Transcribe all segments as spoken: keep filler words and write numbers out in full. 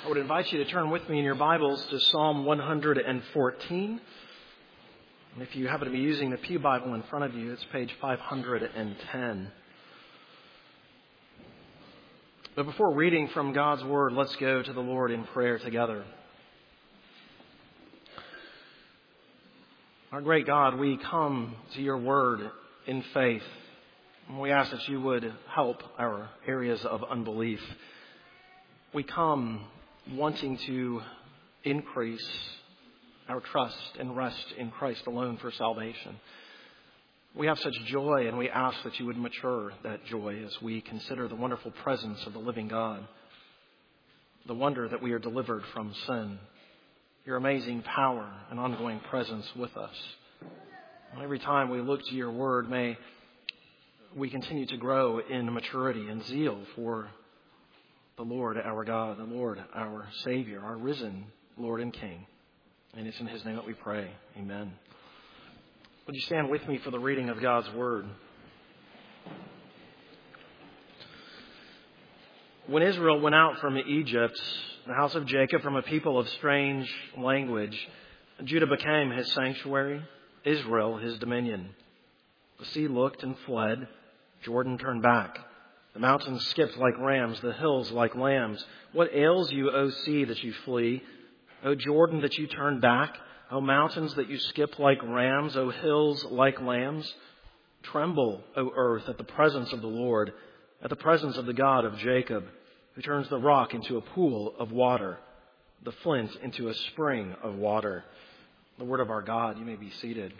I would invite you to turn with me in your Bibles to Psalm one hundred fourteen. And if you happen to be using the Pew Bible in front of you, it's page five hundred ten. But before reading from God's Word, let's go to the Lord in prayer together. Our great God, we come to your Word in faith. And we ask that you would help our areas of unbelief. We come wanting to increase our trust and rest in Christ alone for salvation. We have such joy, and we ask that you would mature that joy as we consider the wonderful presence of the living God, the wonder that we are delivered from sin, your amazing power and ongoing presence with us. And every time we look to your word, may we continue to grow in maturity and zeal for the Lord, our God, the Lord, our Savior, our risen Lord and King. And it's in his name that we pray. Amen. Would you stand with me for the reading of God's Word? When Israel went out from Egypt, the house of Jacob from a people of strange language, Judah became his sanctuary, Israel his dominion. The sea looked and fled, Jordan turned back. The mountains skipped like rams, the hills like lambs. What ails you, O sea, that you flee? O Jordan, that you turn back? O mountains, that you skip like rams? O hills like lambs? Tremble, O earth, at the presence of the Lord, at the presence of the God of Jacob, who turns the rock into a pool of water, the flint into a spring of water. The word of our God. You may be seated.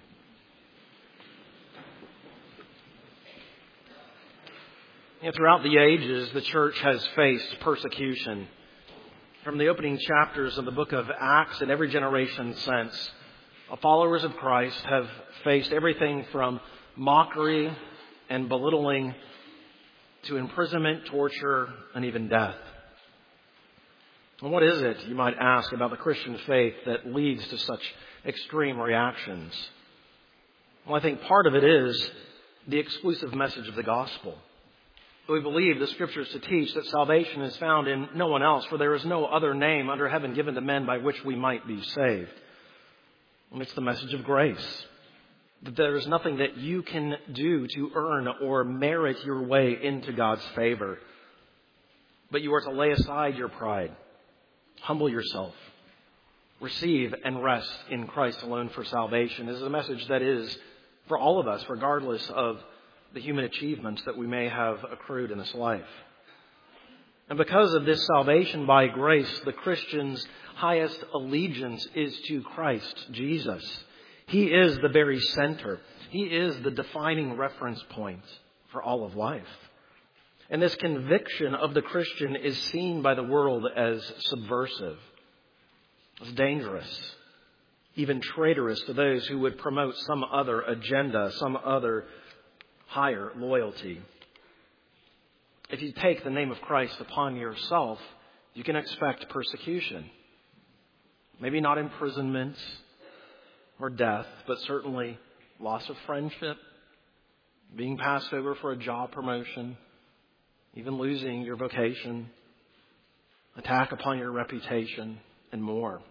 And throughout the ages, the church has faced persecution. From the opening chapters of the book of Acts, in every generation since, followers of Christ have faced everything from mockery and belittling to imprisonment, torture, and even death. And what is it, you might ask, about the Christian faith that leads to such extreme reactions? Well, I think part of it is the exclusive message of the gospel. We believe the Scriptures to teach that salvation is found in no one else, for there is no other name under heaven given to men by which we might be saved. And it's the message of grace, that there is nothing that you can do to earn or merit your way into God's favor. But you are to lay aside your pride, humble yourself, receive and rest in Christ alone for salvation. This is a message that is for all of us, regardless of the human achievements that we may have accrued in this life. And because of this salvation by grace, the Christian's highest allegiance is to Christ Jesus. He is the very center. He is the defining reference point for all of life. And this conviction of the Christian is seen by the world as subversive, as dangerous, even traitorous to those who would promote some other agenda, some other higher loyalty. If you take the name of Christ upon yourself, you can expect persecution. Maybe not imprisonment or death, but certainly loss of friendship, being passed over for a job promotion, even losing your vocation, attack upon your reputation, and more.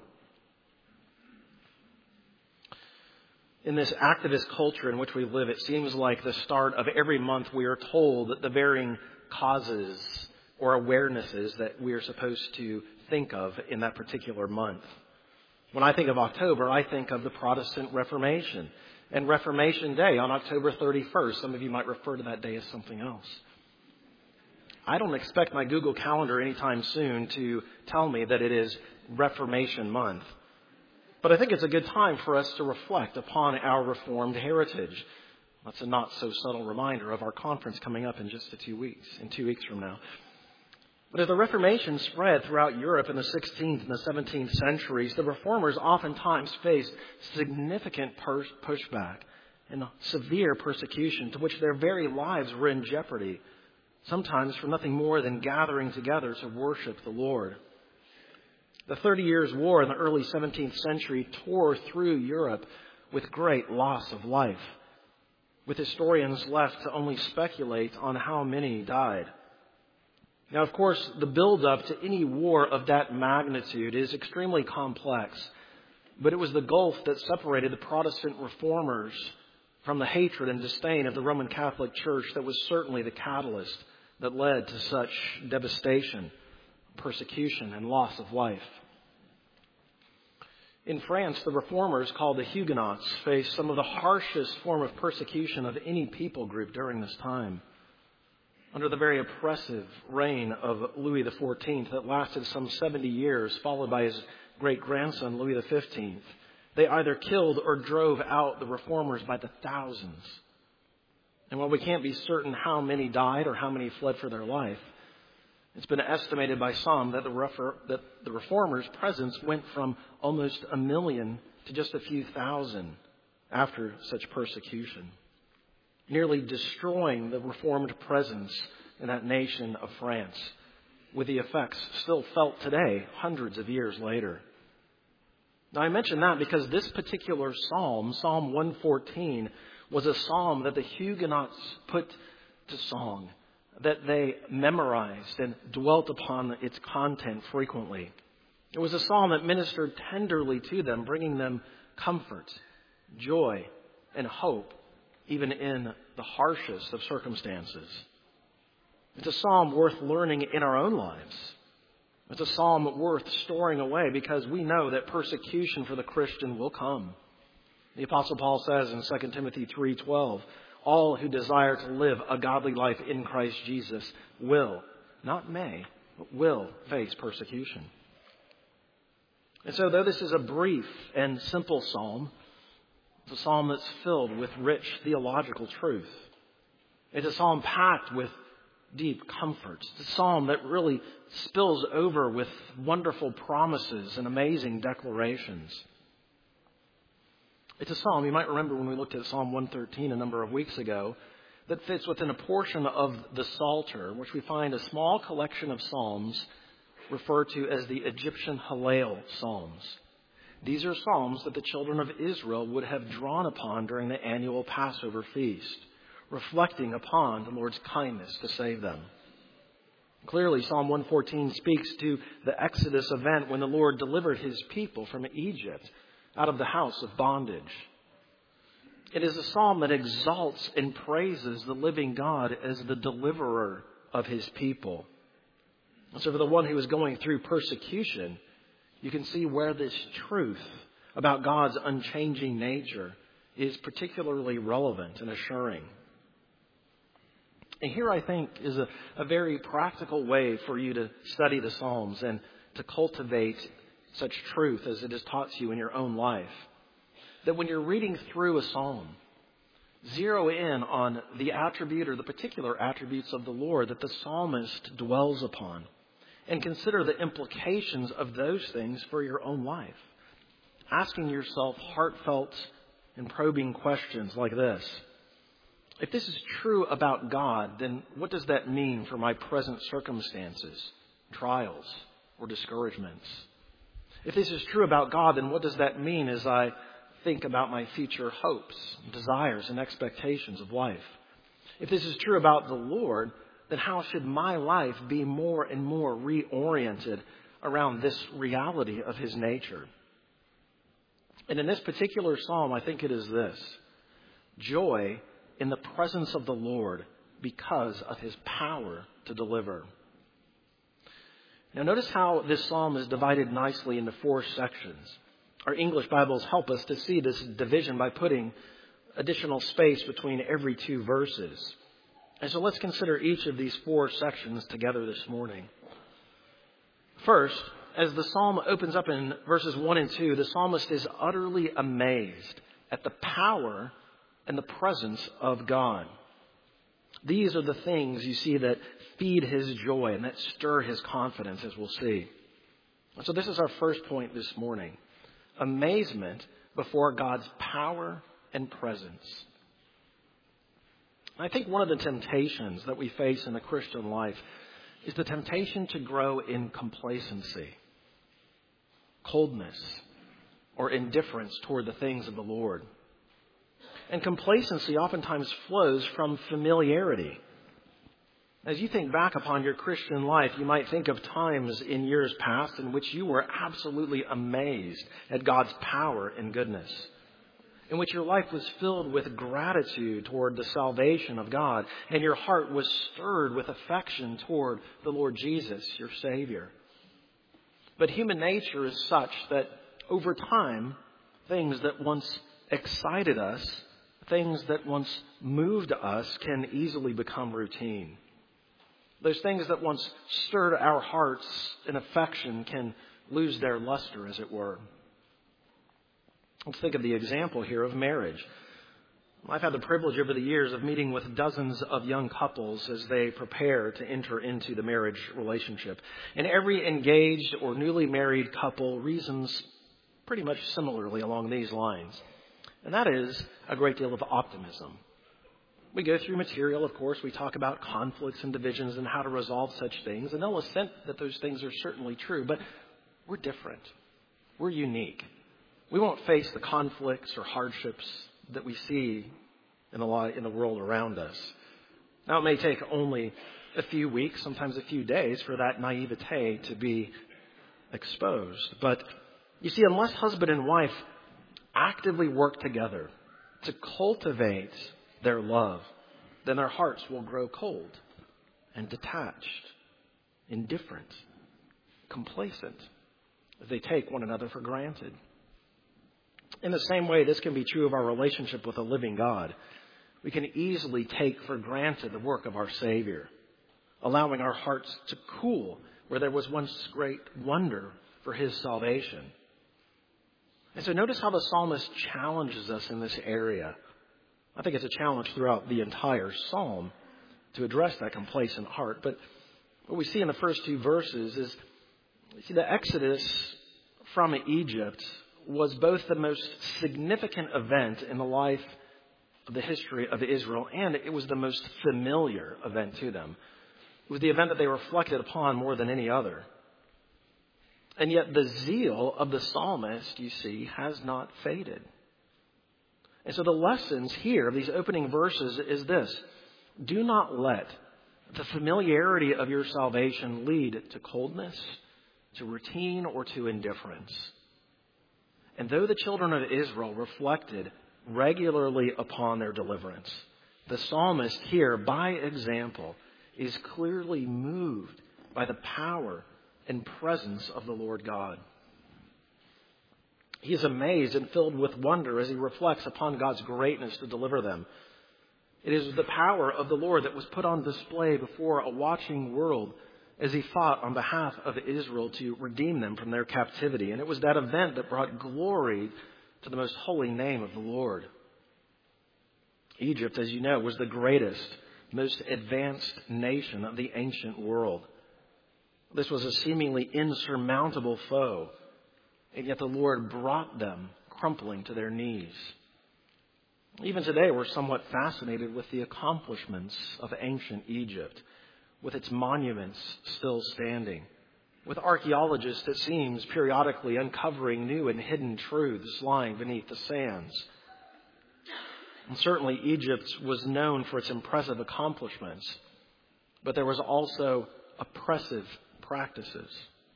In this activist culture in which we live, it seems like the start of every month we are told that the varying causes or awarenesses that we are supposed to think of in that particular month. When I think of October, I think of the Protestant Reformation and Reformation Day on October thirty-first. Some of you might refer to that day as something else. I don't expect my Google Calendar anytime soon to tell me that it is Reformation Month. But I think it's a good time for us to reflect upon our Reformed heritage. That's a not so subtle reminder of our conference coming up in just a two weeks, in two weeks from now. But as the Reformation spread throughout Europe in the sixteenth and the seventeenth centuries, the Reformers oftentimes faced significant pers- pushback and severe persecution to which their very lives were in jeopardy, sometimes for nothing more than gathering together to worship the Lord. The Thirty Years' War in the early seventeenth century tore through Europe with great loss of life, with historians left to only speculate on how many died. Now, of course, the build-up to any war of that magnitude is extremely complex, but it was the gulf that separated the Protestant reformers from the hatred and disdain of the Roman Catholic Church that was certainly the catalyst that led to such devastation, persecution, and loss of life. In France, the reformers, called the Huguenots, faced some of the harshest form of persecution of any people group during this time. Under the very oppressive reign of Louis the fourteenth that lasted some seventy years, followed by his great-grandson, Louis the fifteenth, they either killed or drove out the reformers by the thousands. And while we can't be certain how many died or how many fled for their life, it's been estimated by some that the, refer- that the reformers' presence went from almost a million to just a few thousand after such persecution, nearly destroying the reformed presence in that nation of France, with the effects still felt today, hundreds of years later. Now, I mention that because this particular psalm, Psalm one fourteen, was a psalm that the Huguenots put to song, that they memorized and dwelt upon its content frequently. It was a psalm that ministered tenderly to them, bringing them comfort, joy, and hope, even in the harshest of circumstances. It's a psalm worth learning in our own lives. It's a psalm worth storing away because we know that persecution for the Christian will come. The Apostle Paul says in Second Timothy three twelve, all who desire to live a godly life in Christ Jesus will, not may, but will face persecution. And so though this is a brief and simple psalm, it's a psalm that's filled with rich theological truth. It's a psalm packed with deep comfort. It's a psalm that really spills over with wonderful promises and amazing declarations. It's a psalm, you might remember when we looked at Psalm one thirteen a number of weeks ago, that fits within a portion of the Psalter, which we find a small collection of psalms referred to as the Egyptian Hallel Psalms. These are psalms that the children of Israel would have drawn upon during the annual Passover feast, reflecting upon the Lord's kindness to save them. Clearly, Psalm one fourteen speaks to the Exodus event when the Lord delivered his people from Egypt out of the house of bondage. It is a psalm that exalts and praises the living God as the deliverer of his people. So for the one who is going through persecution, you can see where this truth about God's unchanging nature is particularly relevant and assuring. And here, I think, is a, a very practical way for you to study the Psalms and to cultivate such truth as it is taught to you in your own life. That when you're reading through a psalm, zero in on the attribute or the particular attributes of the Lord that the psalmist dwells upon, and consider the implications of those things for your own life. Asking yourself heartfelt and probing questions like this. If this is true about God, then what does that mean for my present circumstances, trials, or discouragements? If this is true about God, then what does that mean as I think about my future hopes, desires, and expectations of life? If this is true about the Lord, then how should my life be more and more reoriented around this reality of his nature? And in this particular psalm, I think it is this: joy in the presence of the Lord because of his power to deliver. Now notice how this psalm is divided nicely into four sections. Our English Bibles help us to see this division by putting additional space between every two verses. And so let's consider each of these four sections together this morning. First, as the psalm opens up in verses one and two, the psalmist is utterly amazed at the power and the presence of God. These are the things you see that feed his joy and that stir his confidence, as we'll see. So this is our first point this morning. Amazement before God's power and presence. I think one of the temptations that we face in the Christian life is the temptation to grow in complacency, coldness, or indifference toward the things of the Lord. And complacency oftentimes flows from familiarity. As you think back upon your Christian life, you might think of times in years past in which you were absolutely amazed at God's power and goodness, in which your life was filled with gratitude toward the salvation of God, and your heart was stirred with affection toward the Lord Jesus, your Savior. But human nature is such that over time, things that once excited us, things that once moved us, can easily become routine. Those things that once stirred our hearts in affection can lose their luster, as it were. Let's think of the example here of marriage. I've had the privilege over the years of meeting with dozens of young couples as they prepare to enter into the marriage relationship. And every engaged or newly married couple reasons pretty much similarly along these lines. And that is a great deal of optimism. We go through material, of course. We talk about conflicts and divisions and how to resolve such things. And they'll assent that those things are certainly true. But we're different. We're unique. We won't face the conflicts or hardships that we see in the, in the world around us. Now, it may take only a few weeks, sometimes a few days, for that naivete to be exposed. But you see, unless husband and wife actively work together to cultivate their love, then their hearts will grow cold and detached, indifferent, complacent, as they take one another for granted. In the same way, this can be true of our relationship with a living God. We can easily take for granted the work of our Savior, allowing our hearts to cool where there was once great wonder for His salvation. And so notice how the psalmist challenges us in this area. I think it's a challenge throughout the entire psalm to address that complacent heart. But what we see in the first two verses is, you see, the Exodus from Egypt was both the most significant event in the life of the history of Israel, and it was the most familiar event to them. It was the event that they reflected upon more than any other. And yet the zeal of the psalmist, you see, has not faded. And so the lessons here of these opening verses is this: do not let the familiarity of your salvation lead to coldness, to routine, or to indifference. And though the children of Israel reflected regularly upon their deliverance, the psalmist here, by example, is clearly moved by the power and presence of the Lord God. He is amazed and filled with wonder as he reflects upon God's greatness to deliver them. It is the power of the Lord that was put on display before a watching world as he fought on behalf of Israel to redeem them from their captivity. And it was that event that brought glory to the most holy name of the Lord. Egypt, as you know, was the greatest, most advanced nation of the ancient world. This was a seemingly insurmountable foe. And yet the Lord brought them crumpling to their knees. Even today, we're somewhat fascinated with the accomplishments of ancient Egypt, with its monuments still standing, with archaeologists, it seems, periodically uncovering new and hidden truths lying beneath the sands. And certainly Egypt was known for its impressive accomplishments, but there was also oppressive practices.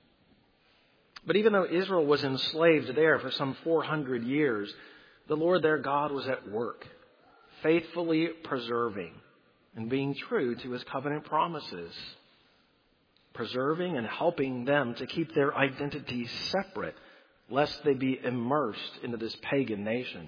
But even though Israel was enslaved there for some four hundred years, the Lord their God was at work, faithfully preserving and being true to His covenant promises, preserving and helping them to keep their identities separate, lest they be immersed into this pagan nation.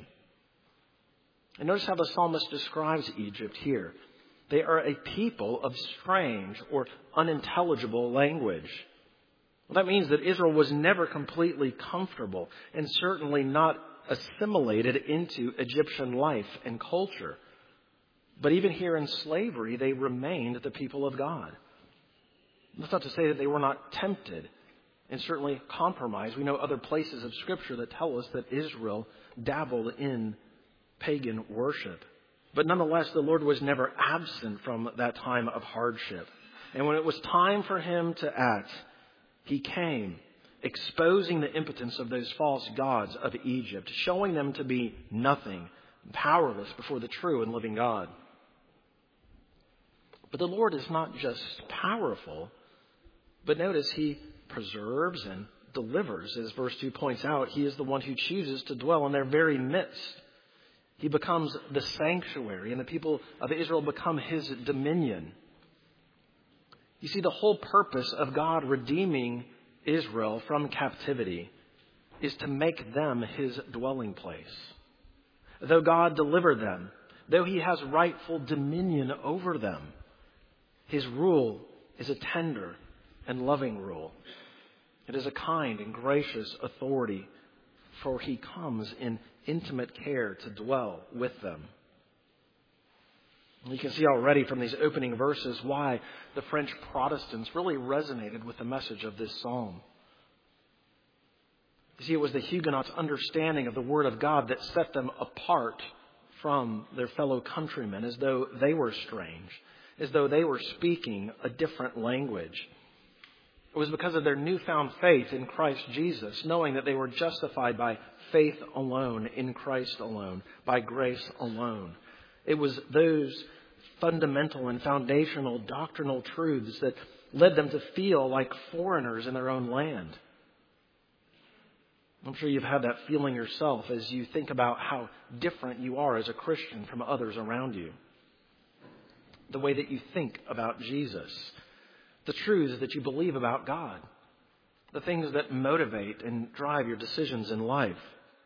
And notice how the psalmist describes Egypt here. They are a people of strange or unintelligible language. Well, that means that Israel was never completely comfortable and certainly not assimilated into Egyptian life and culture. But even here in slavery, they remained the people of God. That's not to say that they were not tempted and certainly compromised. We know other places of Scripture that tell us that Israel dabbled in pagan worship. But nonetheless, the Lord was never absent from that time of hardship. And when it was time for Him to act, He came, exposing the impotence of those false gods of Egypt, showing them to be nothing, powerless before the true and living God. But the Lord is not just powerful, but notice he preserves and delivers. As verse two points out, he is the one who chooses to dwell in their very midst. He becomes the sanctuary, and the people of Israel become his dominion. You see, the whole purpose of God redeeming Israel from captivity is to make them his dwelling place. Though God delivered them, though he has rightful dominion over them, his rule is a tender and loving rule. It is a kind and gracious authority, for he comes in intimate care to dwell with them. You can see already from these opening verses why the French Protestants really resonated with the message of this psalm. You see, it was the Huguenots' understanding of the Word of God that set them apart from their fellow countrymen, as though they were strange, as though they were speaking a different language. It was because of their newfound faith in Christ Jesus, knowing that they were justified by faith alone, in Christ alone, by grace alone. It was those fundamental and foundational doctrinal truths that led them to feel like foreigners in their own land. I'm sure you've had that feeling yourself as you think about how different you are as a Christian from others around you. The way that you think about Jesus, the truths that you believe about God, the things that motivate and drive your decisions in life.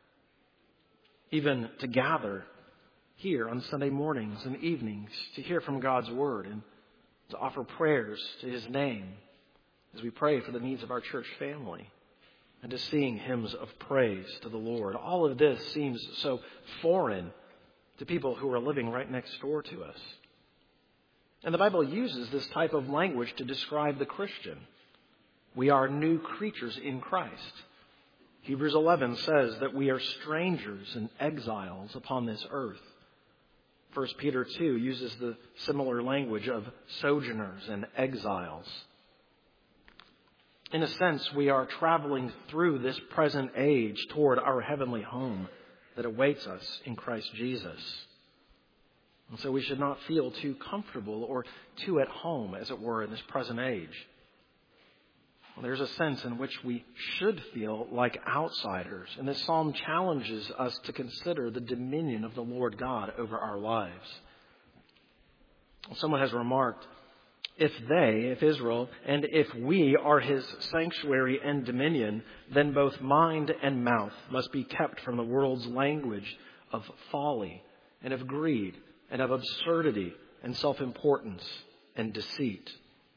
Even to gather here on Sunday mornings and evenings to hear from God's Word and to offer prayers to his name as we pray for the needs of our church family and to sing hymns of praise to the Lord. All of this seems so foreign to people who are living right next door to us. And the Bible uses this type of language to describe the Christian. We are new creatures in Christ. Hebrews eleven says that we are strangers and exiles upon this earth. First Peter two uses the similar language of sojourners and exiles. In a sense, we are traveling through this present age toward our heavenly home that awaits us in Christ Jesus. And so we should not feel too comfortable or too at home, as it were, in this present age. Well, there's a sense in which we should feel like outsiders. And this psalm challenges us to consider the dominion of the Lord God over our lives. Someone has remarked, if they, if Israel, and if we are his sanctuary and dominion, then both mind and mouth must be kept from the world's language of folly and of greed and of absurdity and self-importance and deceit.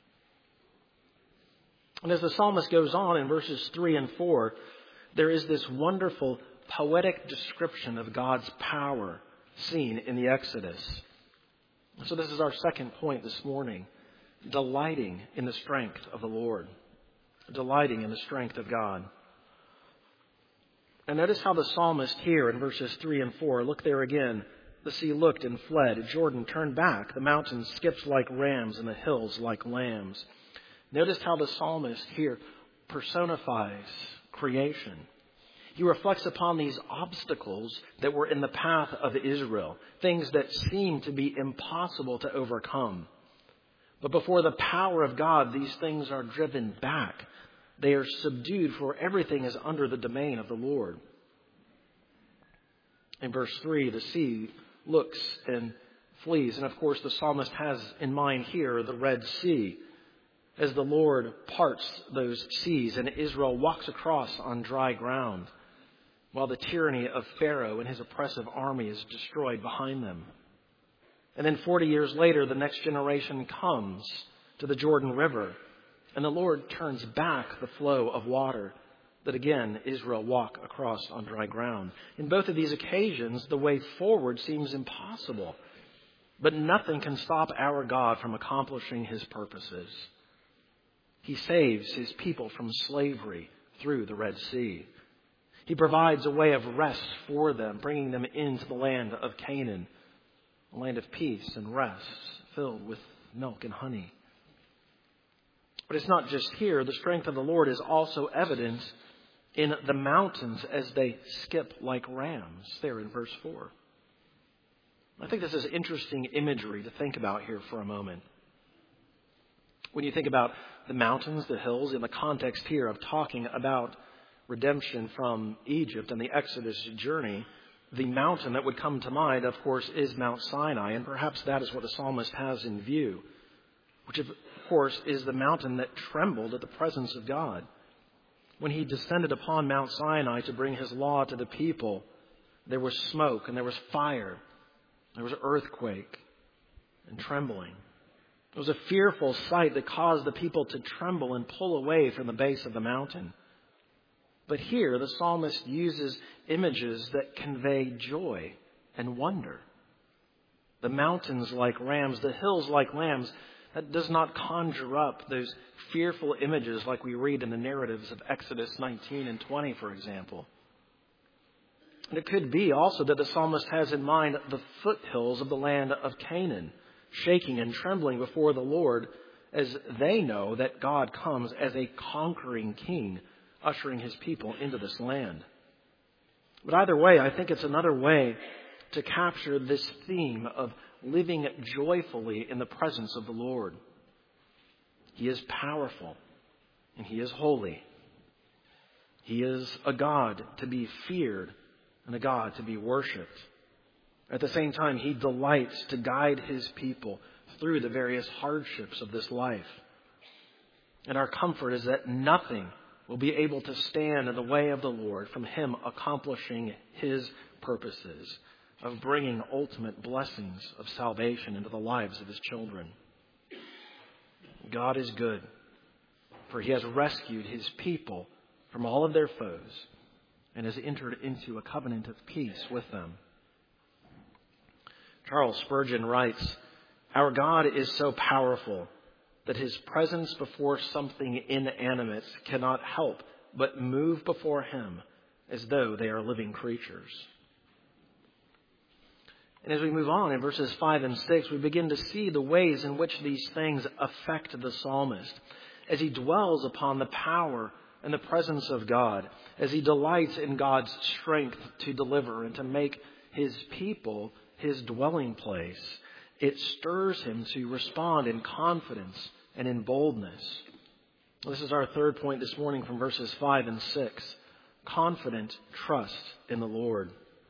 And as the psalmist goes on in verses three and four, there is this wonderful poetic description of God's power seen in the Exodus. So this is our second point this morning. Delighting in the strength of the Lord. Delighting in the strength of God. And notice how the psalmist here in verses three and four, look there again. The sea looked and fled. Jordan turned back. The mountains skipped like rams and the hills like lambs. Notice how the psalmist here personifies creation. He reflects upon these obstacles that were in the path of Israel, things that seem to be impossible to overcome. But before the power of God, these things are driven back. They are subdued, for everything is under the domain of the Lord. In verse three, the sea looks and flees. And of course, the psalmist has in mind here the Red Sea, as the Lord parts those seas and Israel walks across on dry ground, while the tyranny of Pharaoh and his oppressive army is destroyed behind them. And then forty years later, the next generation comes to the Jordan River, and the Lord turns back the flow of water that again Israel walk across on dry ground. In both of these occasions, the way forward seems impossible, but nothing can stop our God from accomplishing his purposes. He saves his people from slavery through the Red Sea. He provides a way of rest for them, bringing them into the land of Canaan, a land of peace and rest, filled with milk and honey. But it's not just here. The strength of the Lord is also evident in the mountains as they skip like rams, there in verse four. I think this is interesting imagery to think about here for a moment. When you think about the mountains, the hills, in the context here of talking about redemption from Egypt and the Exodus journey, the mountain that would come to mind, of course, is Mount Sinai, and perhaps that is what the psalmist has in view, which, of course, is the mountain that trembled at the presence of God. When he descended upon Mount Sinai to bring his law to the people, there was smoke and there was fire, there was earthquake and trembling. It was a fearful sight that caused the people to tremble and pull away from the base of the mountain. But here, the psalmist uses images that convey joy and wonder. The mountains like rams, the hills like lambs, that does not conjure up those fearful images like we read in the narratives of Exodus nineteen and twenty, for example. And it could be also that the psalmist has in mind the foothills of the land of Canaan, shaking and trembling before the Lord as they know that God comes as a conquering king, ushering his people into this land. But either way, I think it's another way to capture this theme of living joyfully in the presence of the Lord. He is powerful and he is holy. He is a God to be feared and a God to be worshipped. At the same time, he delights to guide his people through the various hardships of this life. And our comfort is that nothing will be able to stand in the way of the Lord from him accomplishing his purposes of bringing ultimate blessings of salvation into the lives of his children. God is good, for he has rescued his people from all of their foes and has entered into a covenant of peace with them. Charles Spurgeon writes, "Our God is so powerful that his presence before something inanimate cannot help but move before him as though they are living creatures." And as we move on in verses five and six, we begin to see the ways in which these things affect the psalmist as he dwells upon the power and the presence of God, as he delights in God's strength to deliver and to make his people his dwelling place. It stirs him to respond in confidence and in boldness. This is our third point this morning from verses five and six. Confident trust in the Lord.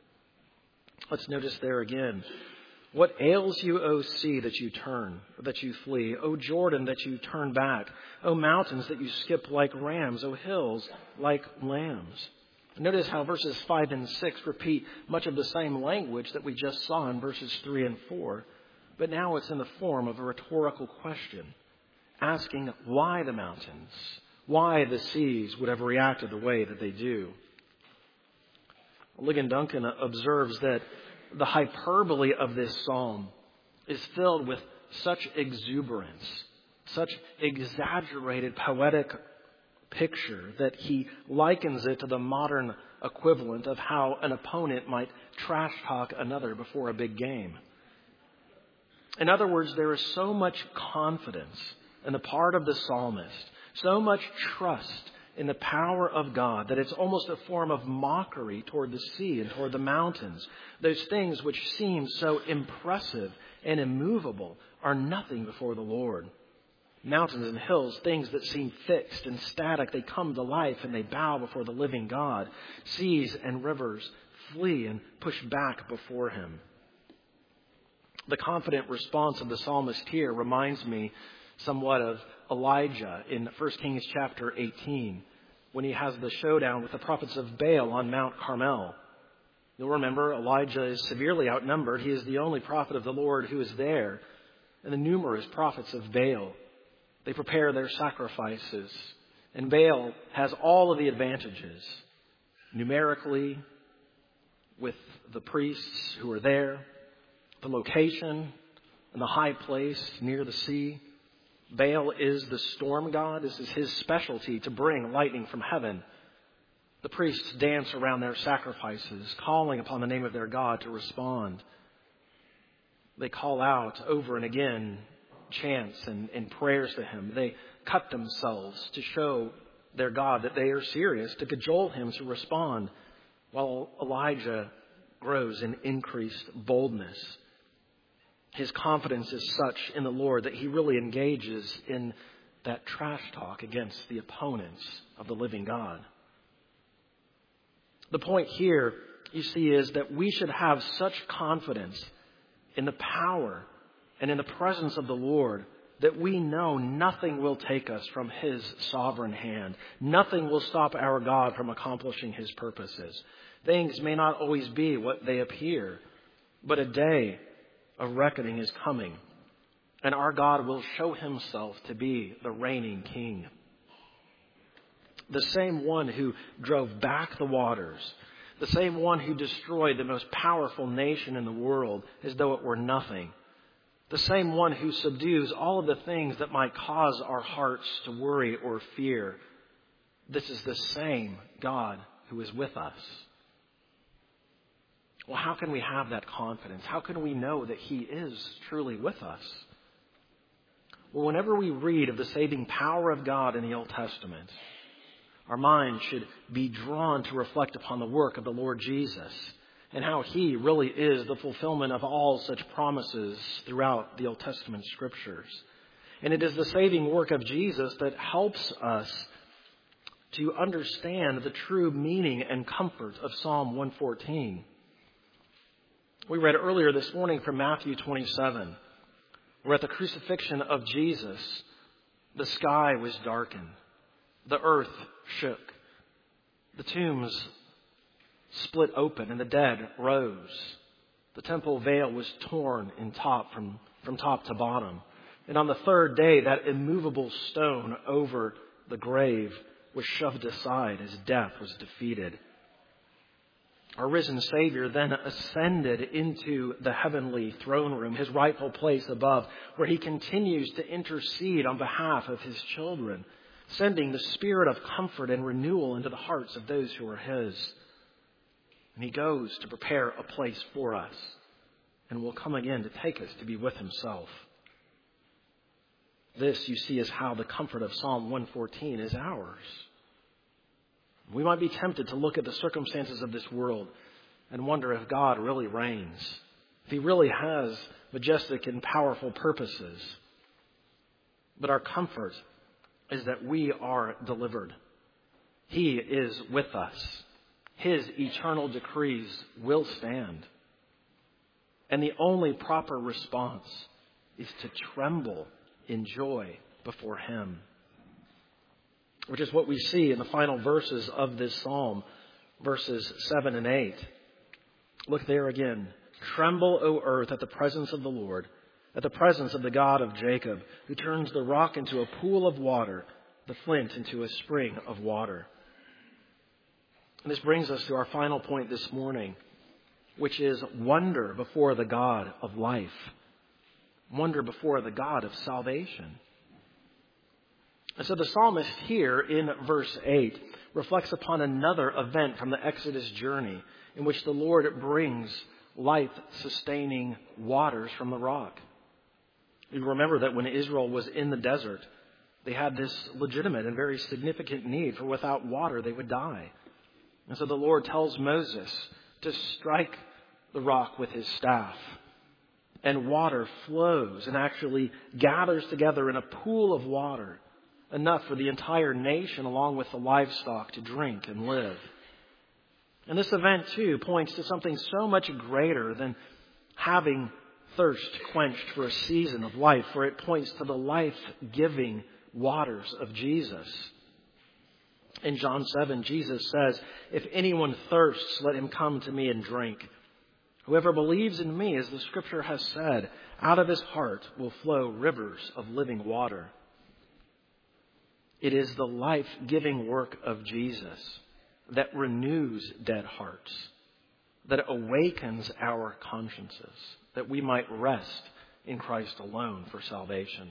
Let's notice there again. What ails you, O sea, that you turn, that you flee? O Jordan, that you turn back? O mountains, that you skip like rams? O hills, like lambs? Notice how verses five and six repeat much of the same language that we just saw in verses three and four. But now it's in the form of a rhetorical question, asking why the mountains, why the seas would have reacted the way that they do. Ligon Duncan observes that the hyperbole of this psalm is filled with such exuberance, such exaggerated poetic picture that he likens it to the modern equivalent of how an opponent might trash talk another before a big game. In other words, there is so much confidence on the part of the psalmist, so much trust in the power of God that it's almost a form of mockery toward the sea and toward the mountains. Those things which seem so impressive and immovable are nothing before the Lord. Mountains and hills, things that seem fixed and static, they come to life and they bow before the living God. Seas and rivers flee and push back before him. The confident response of the psalmist here reminds me somewhat of Elijah in First Kings chapter eighteen, when he has the showdown with the prophets of Baal on Mount Carmel. You'll remember Elijah is severely outnumbered. He is the only prophet of the Lord who is there. And the numerous prophets of Baal, they prepare their sacrifices. And Baal has all of the advantages, numerically, with the priests who are there, the location, and the high place near the sea. Baal is the storm god. This is his specialty, to bring lightning from heaven. The priests dance around their sacrifices, calling upon the name of their God to respond. They call out over and again chants and, and prayers to him. They cut themselves to show their God that they are serious, to cajole him to respond, while Elijah grows in increased boldness. His confidence is such in the Lord that he really engages in that trash talk against the opponents of the living God. The point here, you see, is that we should have such confidence in the power and in the presence of the Lord that we know nothing will take us from His sovereign hand. Nothing will stop our God from accomplishing His purposes. Things may not always be what they appear, but a day of reckoning is coming, and our God will show Himself to be the reigning King. The same one who drove back the waters, the same one who destroyed the most powerful nation in the world as though it were nothing, the same one who subdues all of the things that might cause our hearts to worry or fear. This is the same God who is with us. Well, how can we have that confidence? How can we know that He is truly with us? Well, whenever we read of the saving power of God in the Old Testament, our mind should be drawn to reflect upon the work of the Lord Jesus and how He really is the fulfillment of all such promises throughout the Old Testament Scriptures. And it is the saving work of Jesus that helps us to understand the true meaning and comfort of Psalm one fourteen. We read earlier this morning from Matthew twenty-seven, where at the crucifixion of Jesus, the sky was darkened, the earth shook, the tombs split open, and the dead rose. The temple veil was torn in top from, from top to bottom. And on the third day, that immovable stone over the grave was shoved aside as death was defeated. Our risen Savior then ascended into the heavenly throne room, His rightful place above, where He continues to intercede on behalf of His children, sending the spirit of comfort and renewal into the hearts of those who are His. And He goes to prepare a place for us and will come again to take us to be with Himself. This, you see, is how the comfort of Psalm one fourteen is ours. We might be tempted to look at the circumstances of this world and wonder if God really reigns, if He really has majestic and powerful purposes. But our comfort is that we are delivered. He is with us. His eternal decrees will stand. And the only proper response is to tremble in joy before Him, which is what we see in the final verses of this psalm, verses seven and eight. Look there again. Tremble, O earth, at the presence of the Lord, at the presence of the God of Jacob, who turns the rock into a pool of water, the flint into a spring of water. And this brings us to our final point this morning, which is wonder before the God of life. Wonder before the God of salvation. And so the psalmist here in verse eight reflects upon another event from the Exodus journey in which the Lord brings life-sustaining waters from the rock. You remember that when Israel was in the desert, they had this legitimate and very significant need, for without water they would die. And so the Lord tells Moses to strike the rock with his staff. And water flows and actually gathers together in a pool of water, enough for the entire nation along with the livestock to drink and live. And this event, too, points to something so much greater than having thirst quenched for a season of life, for it points to the life-giving waters of Jesus. In John seven, Jesus says, "If anyone thirsts, let him come to me and drink. Whoever believes in me, as the Scripture has said, out of his heart will flow rivers of living water." It is the life-giving work of Jesus that renews dead hearts, that awakens our consciences, that we might rest in Christ alone for salvation.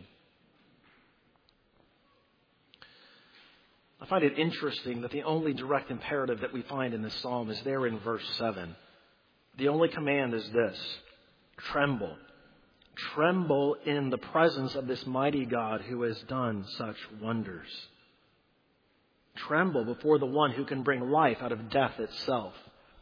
I find it interesting that the only direct imperative that we find in this psalm is there in verse seven. The only command is this: tremble. Tremble in the presence of this mighty God who has done such wonders. Tremble before the one who can bring life out of death itself.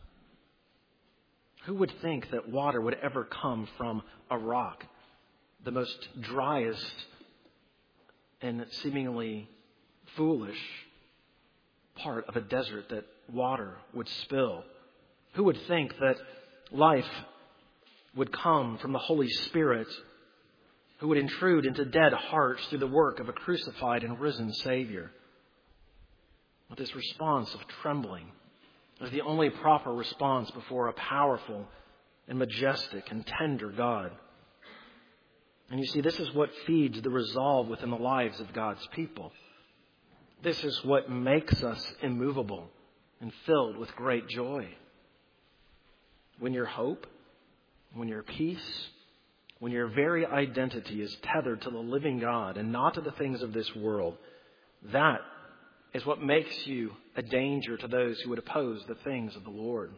Who would think that water would ever come from a rock, the most driest and seemingly foolish part of a desert that water would spill? Who would think that life would come from the Holy Spirit, who would intrude into dead hearts through the work of a crucified and risen Savior? With this response of trembling as the only proper response before a powerful and majestic and tender God. And you see, this is what feeds the resolve within the lives of God's people. This is what makes us immovable and filled with great joy. When your hope, when your peace, when your very identity is tethered to the living God and not to the things of this world, that is what makes you a danger to those who would oppose the things of the Lord.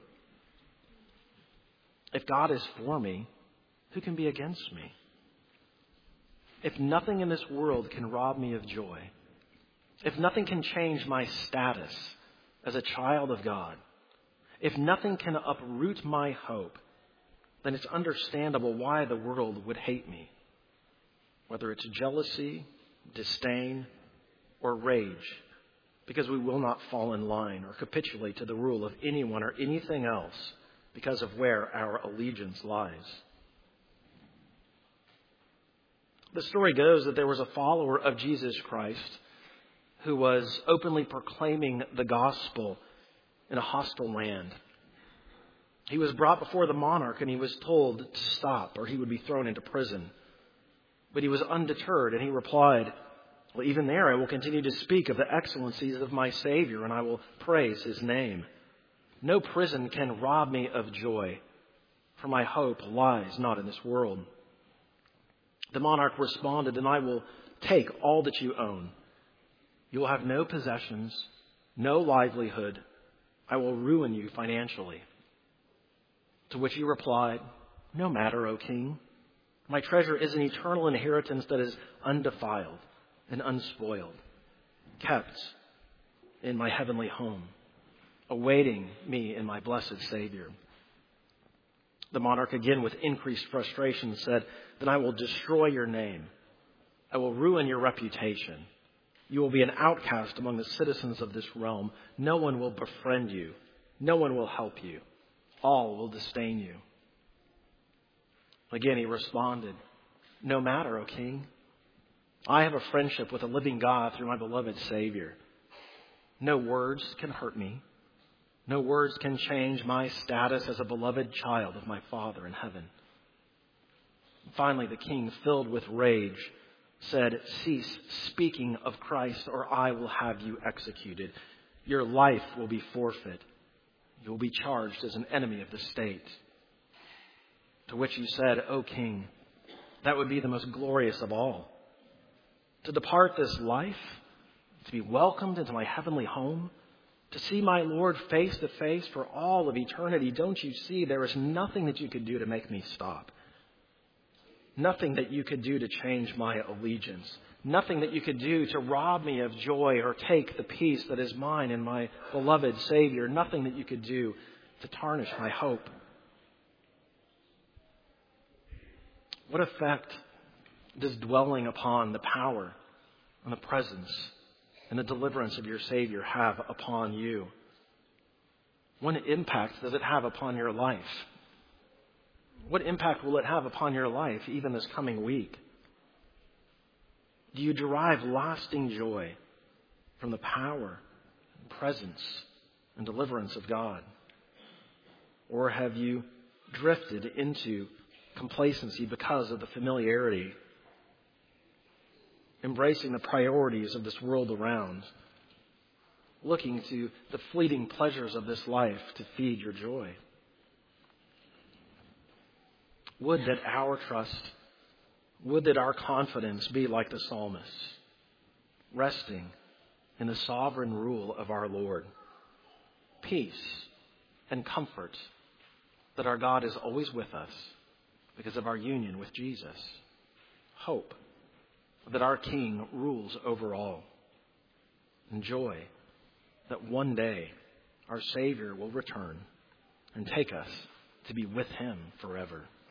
If God is for me, who can be against me? If nothing in this world can rob me of joy, if nothing can change my status as a child of God, if nothing can uproot my hope, then it's understandable why the world would hate me. Whether it's jealousy, disdain, or rage, because we will not fall in line or capitulate to the rule of anyone or anything else because of where our allegiance lies. The story goes that there was a follower of Jesus Christ who was openly proclaiming the gospel in a hostile land. He was brought before the monarch and he was told to stop or he would be thrown into prison. But he was undeterred and he replied, "Well, even there I will continue to speak of the excellencies of my Savior and I will praise his name. No prison can rob me of joy, for my hope lies not in this world." The monarch responded, "And I will take all that you own. You will have no possessions, no livelihood. I will ruin you financially." To which he replied, "No matter, O king. My treasure is an eternal inheritance that is undefiled and unspoiled, kept in my heavenly home, awaiting me in my blessed Savior." The monarch again, with increased frustration, said, "Then I will destroy your name. I will ruin your reputation. You will be an outcast among the citizens of this realm. No one will befriend you. No one will help you. All will disdain you." Again he responded, "No matter, O king. I have a friendship with a living God through my beloved Savior. No words can hurt me. No words can change my status as a beloved child of my Father in heaven." Finally, the king, filled with rage, said, "Cease speaking of Christ or I will have you executed. Your life will be forfeit. You will be charged as an enemy of the state." To which he said, "O king, that would be the most glorious of all. To depart this life, to be welcomed into my heavenly home, to see my Lord face to face for all of eternity. Don't you see there is nothing that you could do to make me stop? Nothing that you could do to change my allegiance. Nothing that you could do to rob me of joy or take the peace that is mine in my beloved Savior. Nothing that you could do to tarnish my hope." What effect does dwelling upon the power and the presence and the deliverance of your Savior have upon you? What impact does it have upon your life? What impact will it have upon your life even this coming week? Do you derive lasting joy from the power and presence and deliverance of God? Or have you drifted into complacency because of the familiarity, embracing the priorities of this world around, looking to the fleeting pleasures of this life to feed your joy? Would that our trust, would that our confidence be like the psalmist, resting in the sovereign rule of our Lord. Peace and comfort that our God is always with us because of our union with Jesus. Hope that our King rules over all. And joy that one day our Savior will return and take us to be with him forever.